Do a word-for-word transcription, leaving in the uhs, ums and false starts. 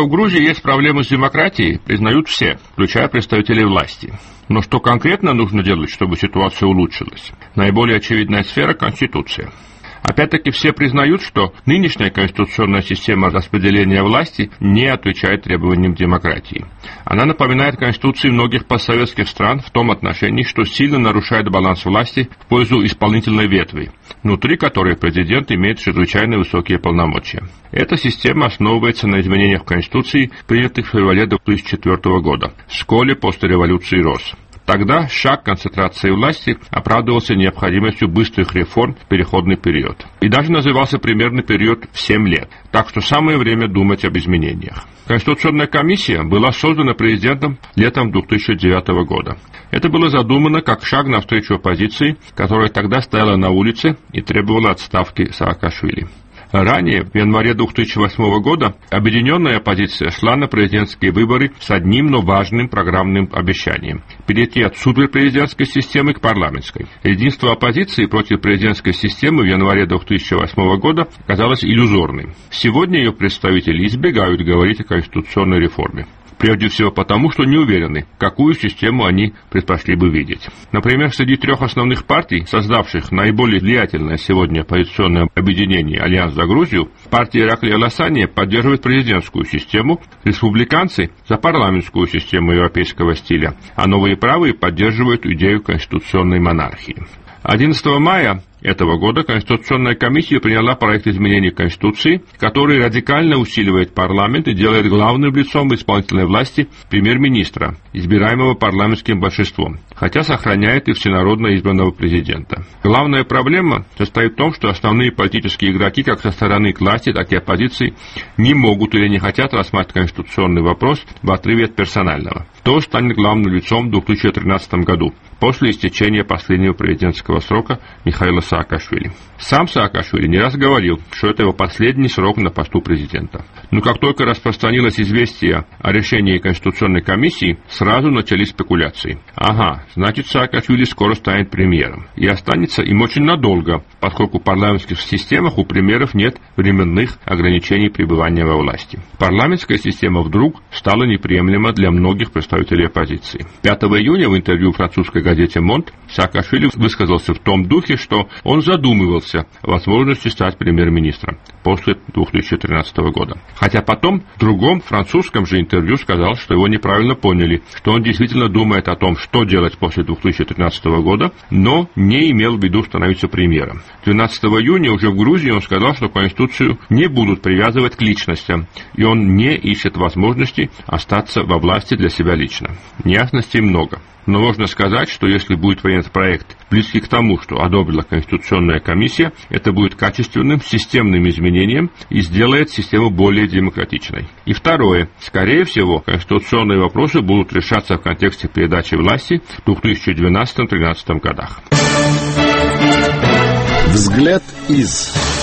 что в Грузии есть проблемы с демократией, признают все, включая представителей власти. Но что конкретно нужно делать, чтобы ситуация улучшилась? Наиболее очевидная сфера – Конституция. Опять-таки все признают, что нынешняя конституционная система распределения власти не отвечает требованиям демократии. Она напоминает конституции многих постсоветских стран в том отношении, что сильно нарушает баланс власти в пользу исполнительной ветви, внутри которой президент имеет чрезвычайно высокие полномочия. Эта система основывается на изменениях в Конституции, принятых в феврале две тысячи четвёртого года, вскоре после революции РОС. Тогда шаг концентрации власти оправдывался необходимостью быстрых реформ в переходный период. И даже назывался примерный период в семь лет. Так что самое время думать об изменениях. Конституционная комиссия была создана президентом летом две тысячи девятого года. Это было задумано как шаг навстречу оппозиции, которая тогда стояла на улице и требовала отставки Саакашвили. Ранее, в январе две тысячи восьмого года, объединенная оппозиция шла на президентские выборы с одним, но важным программным обещанием – перейти от суперпрезидентской системы к парламентской. Единство оппозиции против президентской системы в январе две тысячи восьмого года казалось иллюзорным. Сегодня ее представители избегают говорить о конституционной реформе. Прежде всего потому, что не уверены, какую систему они предпочли бы видеть. Например, среди трех основных партий, создавших наиболее влиятельное сегодня оппозиционное объединение «Альянс за Грузию», партия Ираклия Ласания поддерживает президентскую систему, республиканцы – за парламентскую систему европейского стиля, а новые правые поддерживают идею конституционной монархии. одиннадцатого мая этого года Конституционная комиссия приняла проект изменений Конституции, который радикально усиливает парламент и делает главным лицом исполнительной власти премьер-министра, избираемого парламентским большинством, хотя сохраняет и всенародно избранного президента. Главная проблема состоит в том, что основные политические игроки, как со стороны власти, так и оппозиции, не могут или не хотят рассматривать конституционный вопрос в отрыве от персонального. Кто станет главным лицом в две тысячи тринадцатом году, после истечения последнего президентского срока Михаила Саакашвили. Сам Саакашвили не раз говорил, что это его последний срок на посту президента. Но как только распространилось известие о решении Конституционной комиссии, сразу начались спекуляции. Ага, значит, Саакашвили скоро станет премьером. И останется им очень надолго, поскольку в парламентских системах у премьеров нет временных ограничений пребывания во власти. Парламентская система вдруг стала неприемлема для многих представителей оппозиции. пятого июня в интервью французской газете «Монт» Саакашвили высказался в том духе, что он задумывался о возможности стать премьер-министром после две тысячи тринадцатого года. Хотя потом в другом французском же интервью сказал, что его неправильно поняли, что он действительно думает о том, что делать после две тысячи тринадцатого года, но не имел в виду становиться премьером. двенадцатого июня уже в Грузии он сказал, что Конституцию не будут привязывать к личностям, и он не ищет возможности остаться во власти для себя лично. Неясностей много. Но можно сказать, что если будет принят проект, близкий к тому, что одобрила Конституционная комиссия, это будет качественным, системным изменением и сделает систему более демократичной. И второе. Скорее всего, конституционные вопросы будут решаться в контексте передачи власти в две тысячи двенадцатом-две тысячи тринадцатом годах. Взгляд из...